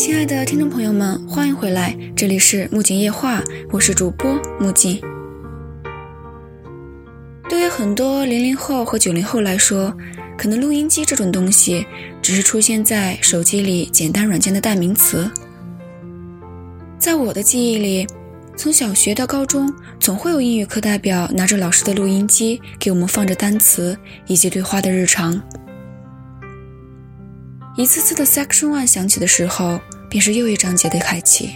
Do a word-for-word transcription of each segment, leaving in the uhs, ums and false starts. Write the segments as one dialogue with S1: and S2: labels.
S1: 亲爱的听众朋友们，欢迎回来，这里是木槿夜话，我是主播木槿。对于很多零零后和九零后来说，可能录音机这种东西只是出现在手机里简单软件的代名词。在我的记忆里，从小学到高中，总会有英语课代表拿着老师的录音机给我们放着单词以及对话的日常。一次次的 Section One 响起的时候，便是又一章节的开启。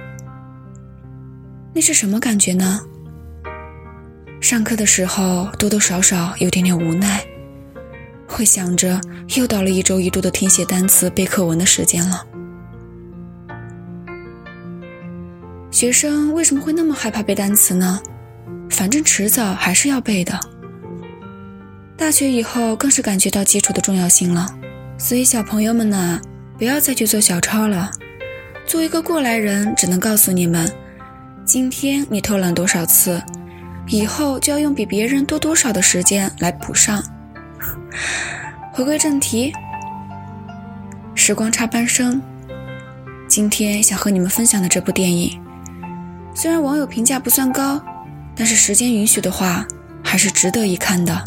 S1: 那是什么感觉呢？上课的时候多多少少有点点无奈，会想着又到了一周一度的听写单词背课文的时间了。学生为什么会那么害怕背单词呢？反正迟早还是要背的。大学以后更是感觉到基础的重要性了，所以小朋友们呢，不要再去做小抄了。作为一个过来人，只能告诉你们，今天你偷懒多少次，以后就要用比别人多多少的时间来补上。回归正题，时光插班生，今天想和你们分享的这部电影，虽然网友评价不算高，但是时间允许的话，还是值得一看的。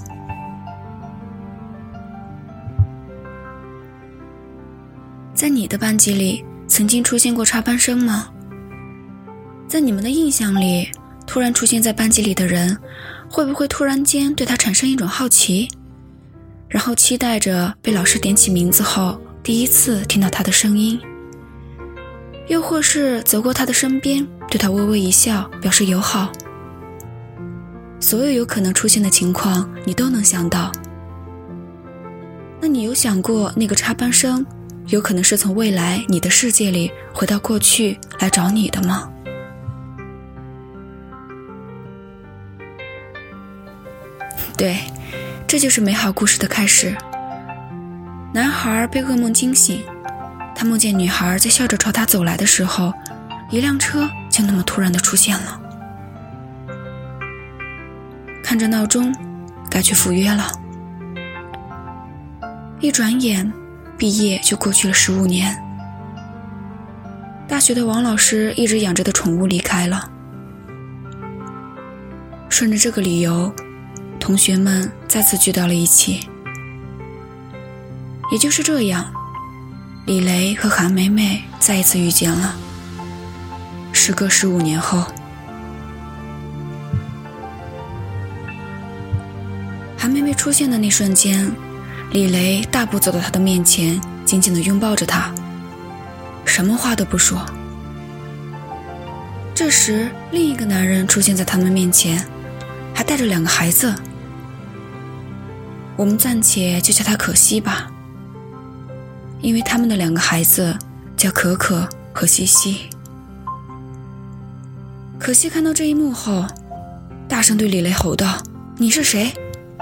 S1: 在你的班级里，曾经出现过插班生吗？在你们的印象里，突然出现在班级里的人，会不会突然间对他产生一种好奇，然后期待着被老师点起名字后，第一次听到他的声音？又或是走过他的身边，对他微微一笑，表示友好？所有有可能出现的情况，你都能想到。那你有想过，那个插班生有可能是从未来你的世界里回到过去来找你的吗？对，这就是美好故事的开始。男孩被噩梦惊醒，他梦见女孩在笑着朝他走来的时候，一辆车就那么突然地出现了。看着闹钟，该去赴约了。一转眼毕业就过去了十五年，大学的王老师一直养着的宠物离开了。顺着这个理由，同学们再次聚到了一起。也就是这样，李雷和韩梅梅再一次遇见了。时隔十五年后，韩梅梅出现的那瞬间，李雷大步走到她的面前，紧紧地拥抱着她，什么话都不说。这时另一个男人出现在他们面前，还带着两个孩子，我们暂且就叫他可惜吧，因为他们的两个孩子叫可可和西西。可惜看到这一幕后，大声对李雷吼道：“你是谁？”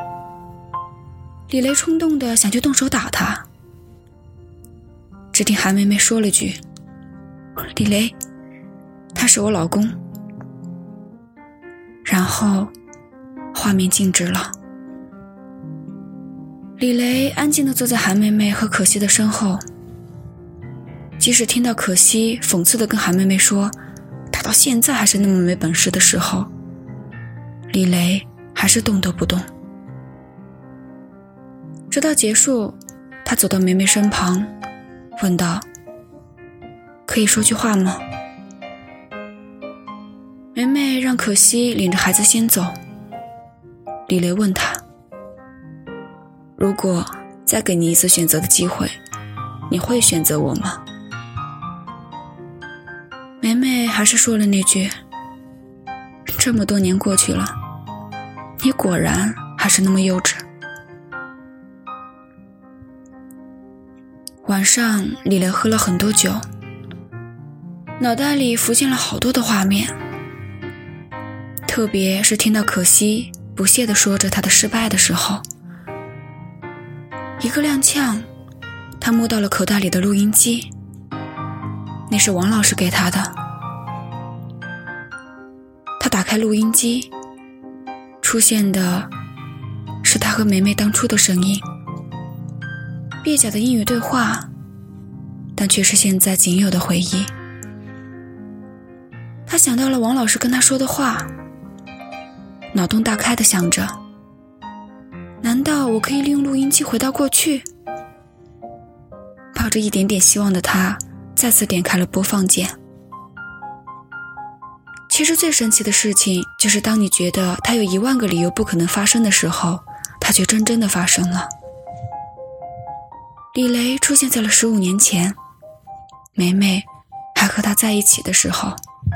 S1: 李雷冲动地想去动手打他，只听韩梅梅说了句：“李雷，他是我老公。”然后画面静止了。李雷安静地坐在韩梅梅和可惜的身后，即使听到可惜讽刺地跟韩梅梅说他到现在还是那么没本事的时候，李雷还是动都不动。直到结束，他走到梅梅身旁，问道：“可以说句话吗？”梅梅让可惜领着孩子先走。李雷问他：“如果再给你一次选择的机会，你会选择我吗？”梅梅还是说了那句：“这么多年过去了，你果然还是那么幼稚。”晚上，李雷喝了很多酒，脑袋里浮现了好多的画面，特别是听到可惜不屑地说着他的失败的时候。一个踉跄，他摸到了口袋里的录音机，那是王老师给他的。他打开录音机，出现的是他和梅梅当初的声音。蹩脚的英语对话， 但却是现在仅有的回忆。他想到了王老师跟他说的话，脑洞大开地想着，难道我可以利用录音机回到过去？抱着一点点希望的他再次点开了播放键。其实最神奇的事情就是当你觉得它有一万个理由不可能发生的时候，它却真正的发生了。李雷出现在了十五年前，梅梅还和他在一起的时候。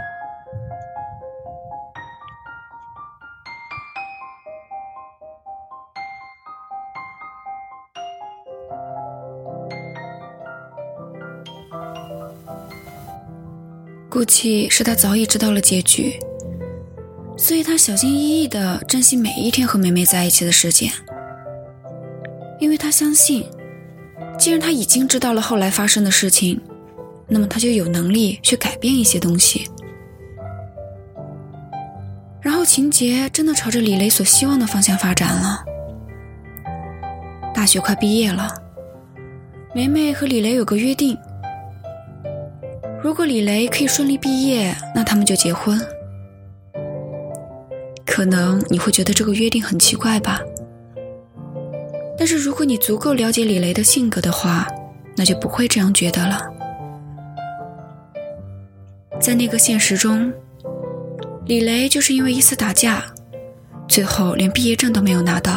S1: 估计是他早已知道了结局，所以他小心翼翼地珍惜每一天和梅梅在一起的时间，因为他相信，既然他已经知道了后来发生的事情，那么他就有能力去改变一些东西。然后情节真的朝着李雷所希望的方向发展了。大学快毕业了，梅梅和李雷有个约定，如果李雷可以顺利毕业，那他们就结婚。可能你会觉得这个约定很奇怪吧，但是如果你足够了解李雷的性格的话，那就不会这样觉得了。在那个现实中，李雷就是因为一次打架，最后连毕业证都没有拿到。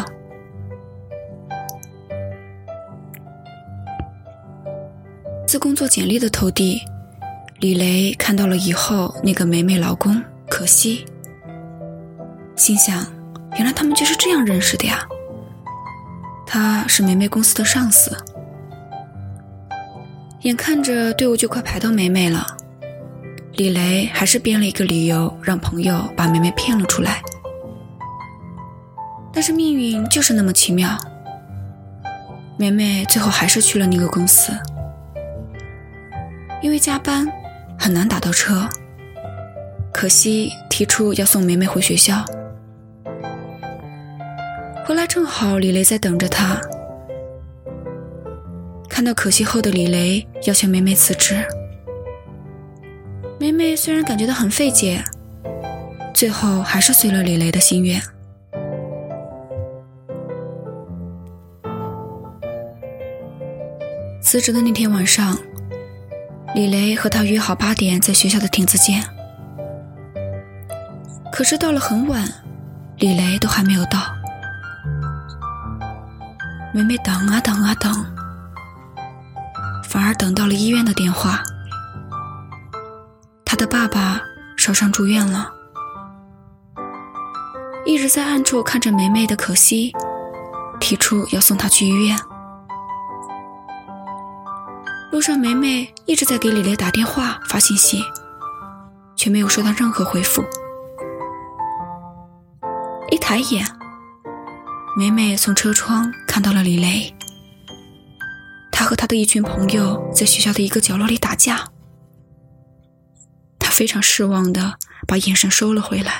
S1: 自工作简历的投递，李雷看到了以后那个梅梅老公可惜，心想原来他们就是这样认识的呀。他是梅梅公司的上司，眼看着队伍就快排到梅梅了，李雷还是编了一个理由让朋友把梅梅骗了出来。但是命运就是那么奇妙，梅梅最后还是去了那个公司，因为加班很难打到车，可惜提出要送梅梅回学校。回来正好李雷在等着他，看到可惜后的李雷要求梅梅辞职。梅梅虽然感觉到很费解，最后还是随了李雷的心愿。辞职的那天晚上，李雷和他约好八点在学校的亭子见。可是到了很晚，李雷都还没有到。梅梅等啊等啊等，反而等到了医院的电话。他的爸爸烧伤住院了。一直在暗处看着梅梅的可惜，提出要送她去医院。路上梅梅一直在给李雷打电话发信息，却没有收到任何回复。一抬眼，梅梅从车窗看到了李雷，他和他的一群朋友在学校的一个角落里打架。他非常失望地把眼神收了回来。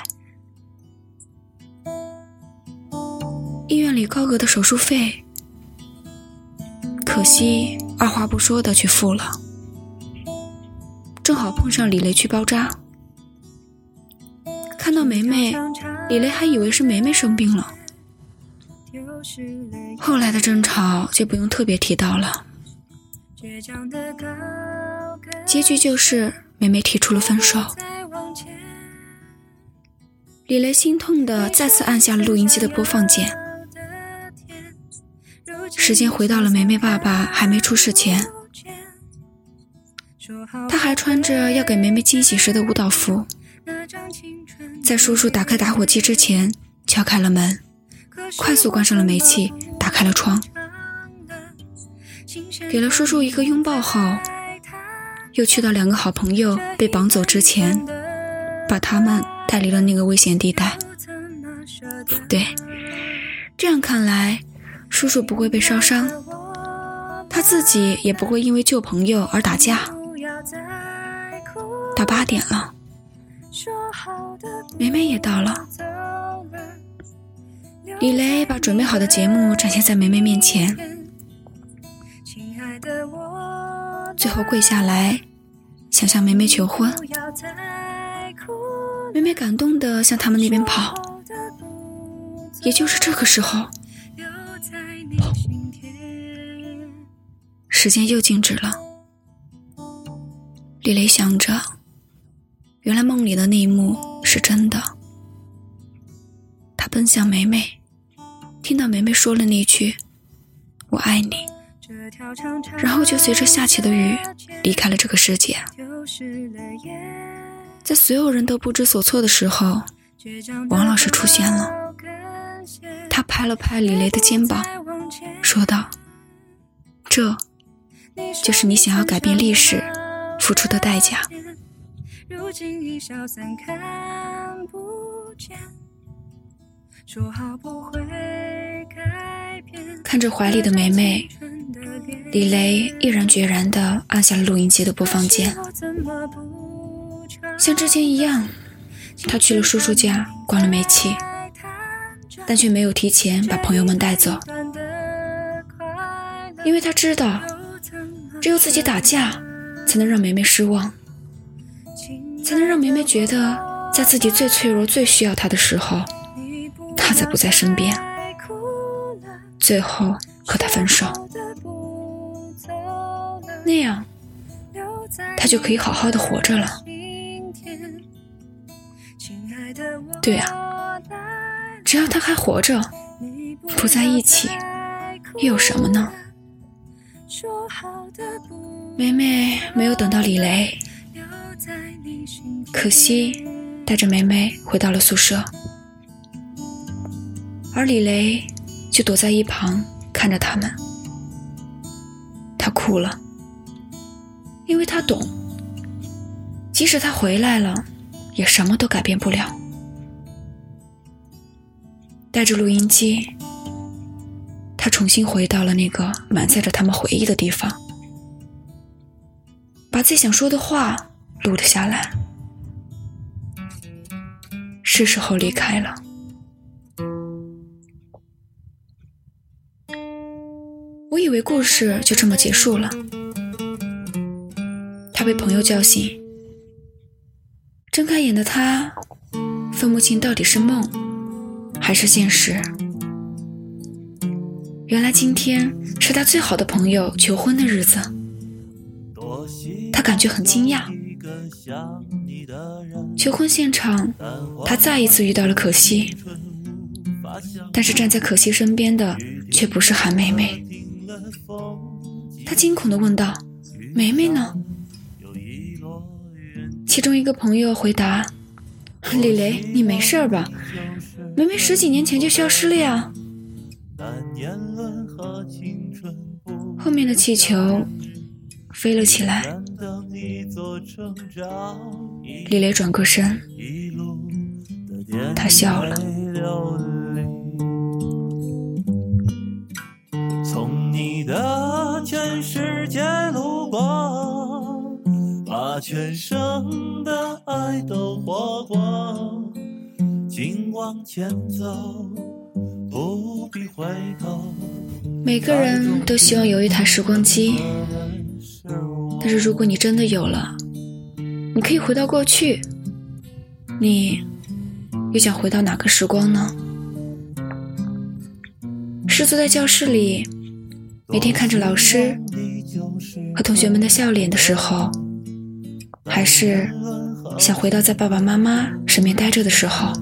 S1: 医院里高额的手术费，可惜二话不说的去付了。正好碰上李雷去包扎，看到梅梅，李雷还以为是梅梅生病了。后来的争吵就不用特别提到了，结局就是梅梅提出了分手。李雷心痛地再次按下了录音机的播放键。时间回到了梅梅爸爸还没出事前，他还穿着要给梅梅惊喜时的舞蹈服，在叔叔打开打火机之前敲开了门，快速关上了煤气，打开了窗，给了叔叔一个拥抱后，又去到两个好朋友被绑走之前，把他们带离了那个危险地带。对，这样看来，叔叔不会被烧伤，他自己也不会因为救朋友而打架。到八点了，梅梅也到了。李雷把准备好的节目展现在梅梅面前。 最后跪下来想向梅梅求婚。梅梅感动地向他们那边跑。也就是这个时候，时间又静止了。李雷想着，原来梦里的那一幕是真的。他奔向梅梅，听到梅梅说了那句我爱你，然后就随着下起的雨离开了这个世界。在所有人都不知所措的时候，王老师出现了。他拍了拍李雷的肩膀，说道，这就是你想要改变历史付出的代价。如今已消散看不见，说好不会改变。看着怀里的梅梅，李雷毅然决然地按下了录音机的播放键。像之前一样，他去了叔叔家关了煤气，但却没有提前把朋友们带走，因为他知道只有自己打架才能让梅梅失望，才能让梅梅觉得在自己最脆弱最需要她的时候她才不在身边，最后和她分手，那样她就可以好好的活着了。对啊，只要她还活着，不在一起又有什么呢？梅梅没有等到李雷，可惜带着梅梅回到了宿舍，而李雷就躲在一旁看着他们。他哭了，因为他懂，即使他回来了，也什么都改变不了。带着录音机，他重新回到了那个满载着他们回忆的地方，把自己想说的话录了下来。是时候离开了。我以为故事就这么结束了。他被朋友叫醒，睁开眼的他分不清到底是梦还是现实。原来今天是他最好的朋友求婚的日子，他感觉很惊讶。求婚现场，他再一次遇到了可惜，但是站在可惜身边的却不是韩梅梅。他惊恐地问道，梅梅呢？其中一个朋友回答，李雷，你没事吧？梅梅十几年前就消失了呀。后面的气球飞了起来，李雷转过身，他笑了。
S2: 从你的全世界路过，把全生的爱都活过，请往前走，不必回头。
S1: 每个人都希望有一台时光机，但是如果你真的有了，你可以回到过去，你又想回到哪个时光呢？是坐在教室里每天看着老师和同学们的笑脸的时候，还是想回到在爸爸妈妈身边待着的时候？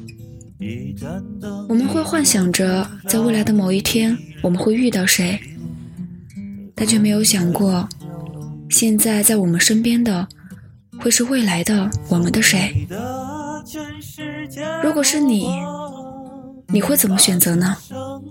S1: 我们会幻想着在未来的某一天我们会遇到谁，但却没有想过现在在我们身边的会是未来的我们的谁。如果是你，你会怎么选择呢？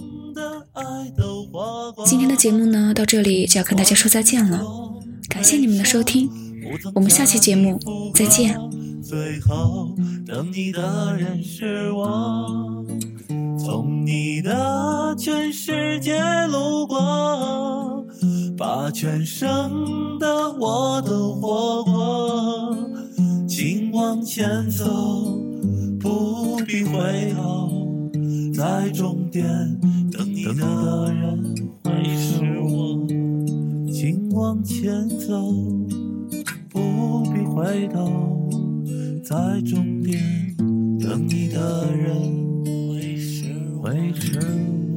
S1: 今天的节目呢，到这里就要跟大家说再见了，感谢你们的收听，我们下期节目再见。
S2: 最后等你的人是我，从你的全世界路过，把全生的我都活过，请往前走，不必回头，在终点等你的人会是我，请往前走。 走，不必回头，在终点等你的人会是我。